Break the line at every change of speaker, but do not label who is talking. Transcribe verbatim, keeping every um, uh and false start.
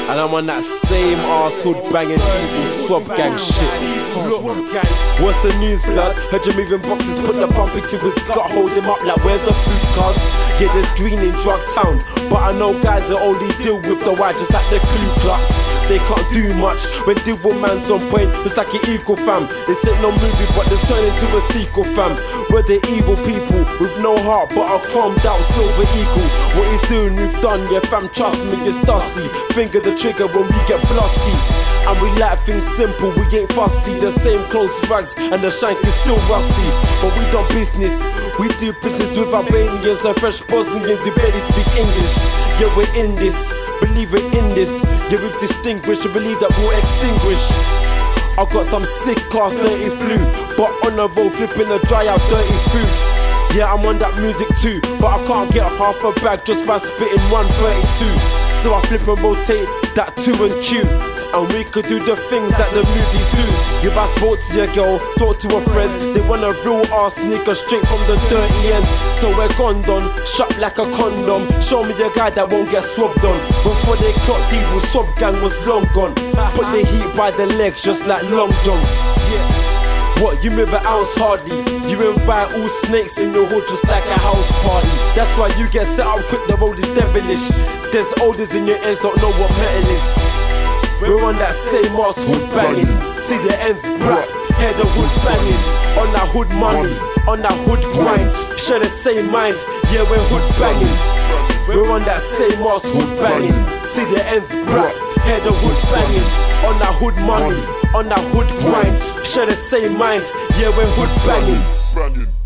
And I'm on that same arse hood banging evil swab gang shit. Look, what's the news, blood? Heard you moving boxes, put the pump into his gut, hold him up like where's the food cuz? Yeah, there's green in Drug Town, but I know guys that only deal with the white, just like the Ku Klux. They can't do much when devil man's on point, it's like an equal fam. This ain't no movie, but it's turned into a sequel fam. We're the evil people with no heart, but a chromed out silver eagle. What he's doing, we've done, yeah fam, trust me, it's dusty. Finger the trigger when we get blusty. And we like things simple, we ain't fussy. The same clothes, rags, and the shank is still rusty. But we done business, we do business with Albanians and fresh Bosnians who barely speak English. Yeah, we're in this, believe it in this. Yeah, we've distinguished and believe that we'll extinguish. I got some sick ass dirty flu, but on the road flipping the dry out dirty food. Yeah, I'm on that music too, but I can't get half a bag just by spitting one thirty-two. So I flip and rotate that two and Q, and we could do the things that the movies do. If I spoke to your girl, spoke to her friends, they want a real ass nigga straight from the dirty ends. So we're gone done, shut like a condom. Show me a guy that won't get swabbed on. Before they clocked evil, swab gang was long gone. Put the heat by the legs just like long johns. Yeah. What, you move an ounce hardly? You invite all snakes in your hood just like a house party. That's why you get set up quick, the road is devilish. There's olders in your ends, don't know what metal is. We're on that same ass hood banging. See the ends brap, hear the hood banging. On that hood money, on that hood grind. Share the same mind, yeah we're hood banging. We're on that same ass hood banging. See the ends brap, hear the hood banging. On that hood money, on that hood grind. Share the same mind, yeah we're hood banging.